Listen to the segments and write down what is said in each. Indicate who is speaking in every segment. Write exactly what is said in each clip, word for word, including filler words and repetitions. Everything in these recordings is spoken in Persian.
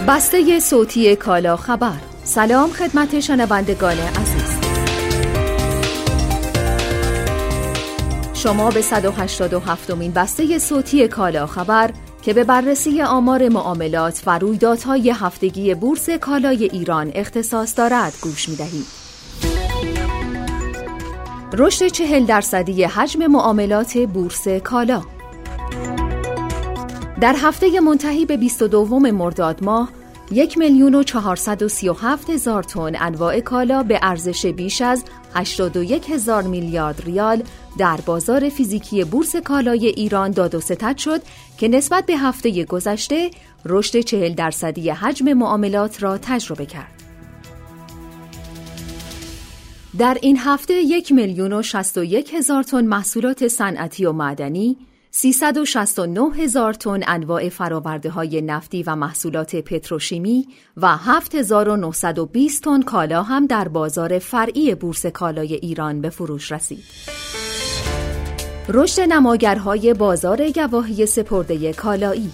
Speaker 1: بسته صوتی کالا خبر. سلام خدمت شنوندگان عزیز. شما به صد و هشتاد و هفتمین بسته صوتی کالا خبر که به بررسی آمار معاملات و رویدادهای هفتگی بورس کالای ایران اختصاص دارد گوش می‌دهید. رشد چهل درصدی حجم معاملات بورس کالا. در هفته منتهی به بیست و دوم مرداد ماه یک میلیون و چهارصد و سی و هفت هزار تن انواع کالا به ارزش بیش از هشتاد و یک هزار میلیارد ریال در بازار فیزیکی بورس کالای ایران داد و ستد شد که نسبت به هفته گذشته رشد چهل درصدی حجم معاملات را تجربه کرد. در این هفته یک میلیون و شصت و یک هزار تن محصولات صنعتی و معدنی، سیصد و شصت و نه هزار تن انواع فرآورده‌های نفتی و محصولات پتروشیمی و هفت هزار و نهصد و بیست تن کالا هم در بازار فرعی بورس کالای ایران به فروش رسید. رشد نماگرهای بازار گواهی سپرده کالایی.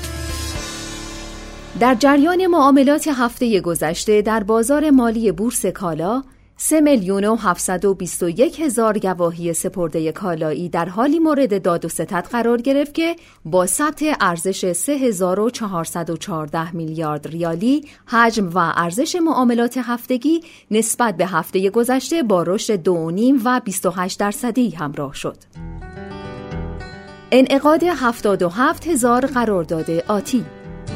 Speaker 1: در جریان معاملات هفته گذشته در بازار مالی بورس کالا سه میلیون و هفتصد و بیست و یک هزار گواهی سپرده کالایی در حالی مورد داد و ستد قرار گرفت که با ثبت ارزش سه هزار و چهارصد و چهارده میلیارد ریالی حجم و ارزش معاملات هفتگی نسبت به هفته گذشته با رشد دو و نیم و بیست و هشت درصدی همراه شد. انعقاد هفتاد و هفت هزار قرارداد آتی.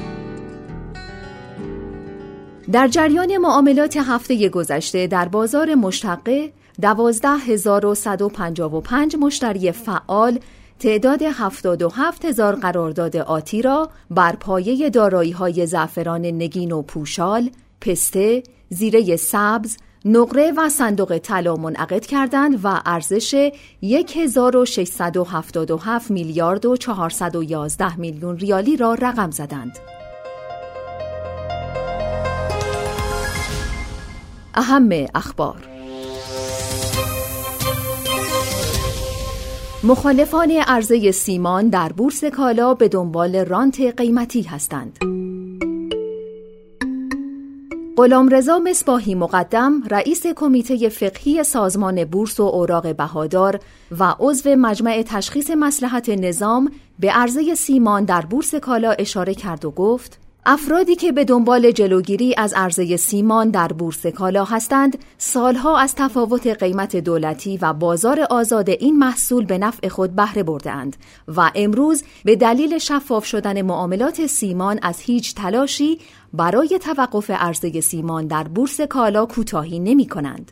Speaker 1: در جریان معاملات هفته گذشته در بازار مشتقه دوازده هزار و صد و پنجاه و پنج مشتری فعال تعداد هفتاد و هفت هزار قرارداد آتی را بر پایه دارایی‌های زعفران نگین و پوشال، پسته، زیره سبز، نقره و صندوق طلا منعقد کردند و ارزش یک هزار و ششصد و هفتاد و هفت میلیارد و چهارصد و یازده میلیون ریالی را رقم زدند. اهم اخبار. مخالفان عرضه سیمان در بورس کالا به دنبال رانت قیمتی هستند. غلامرضا مصباحی مقدم، رئیس کمیته فقهی سازمان بورس و اوراق بهادار و عضو مجمع تشخیص مصلحت نظام، به عرضه سیمان در بورس کالا اشاره کرد و گفت: افرادی که به دنبال جلوگیری از عرضه سیمان در بورس کالا هستند، سالها از تفاوت قیمت دولتی و بازار آزاد این محصول به نفع خود بهره برده‌اند و امروز به دلیل شفاف شدن معاملات سیمان از هیچ تلاشی برای توقف عرضه سیمان در بورس کالا کوتاهی نمی‌کنند.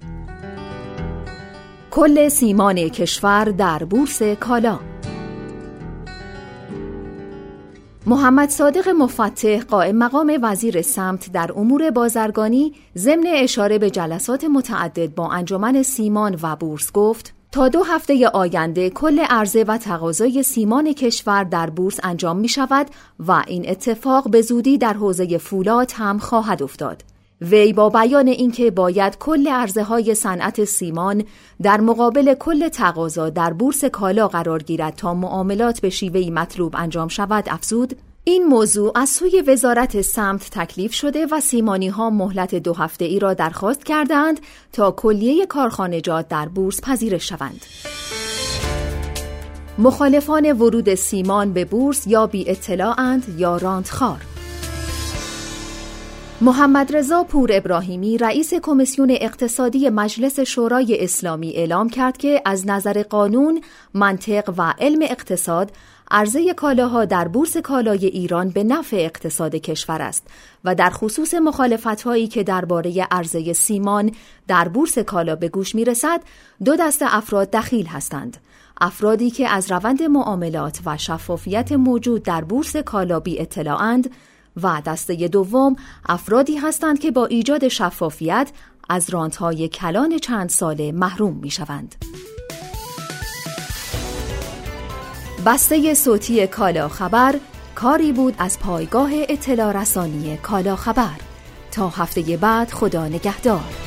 Speaker 1: کل سیمان کشور در بورس کالا. محمد صادق مفتح، قائم مقام وزیر سمت در امور بازرگانی، ضمن اشاره به جلسات متعدد با انجمن سیمان و بورس گفت: تا دو هفته آینده کل عرضه و تقاضای سیمان کشور در بورس انجام می شود و این اتفاق به زودی در حوزه فولاد هم خواهد افتاد. وی با بیان اینکه باید کل عرضه‌های صنعت سیمان در مقابل کل تقاضا در بورس کالا قرار گیرد تا معاملات به شیوهی مطلوب انجام شود افزود: این موضوع از سوی وزارت سمت تکلیف شده و سیمانی‌ها مهلت دو هفته‌ای را درخواست کردند تا کلیه کارخانجات در بورس پذیرش شوند. مخالفان ورود سیمان به بورس یا بی اطلاع‌اند یا رانتخوار. محمد رضا پور ابراهیمی، رئیس کمیسیون اقتصادی مجلس شورای اسلامی، اعلام کرد که از نظر قانون، منطق و علم اقتصاد، عرضه کالاها در بورس کالای ایران به نفع اقتصاد کشور است و در خصوص مخالفت‌هایی که درباره عرضه سیمان در بورس کالا به گوش می‌رسد، دو دسته افراد دخیل هستند: افرادی که از روند معاملات و شفافیت موجود در بورس کالا بی اطلاع‌اند و دسته دوم افرادی هستند که با ایجاد شفافیت از رانت‌های کلان چند ساله محروم می‌شوند. بسته صوتی کالا خبر کاری بود از پایگاه اطلاع رسانی کالا خبر. تا هفته بعد، خدا نگهدار.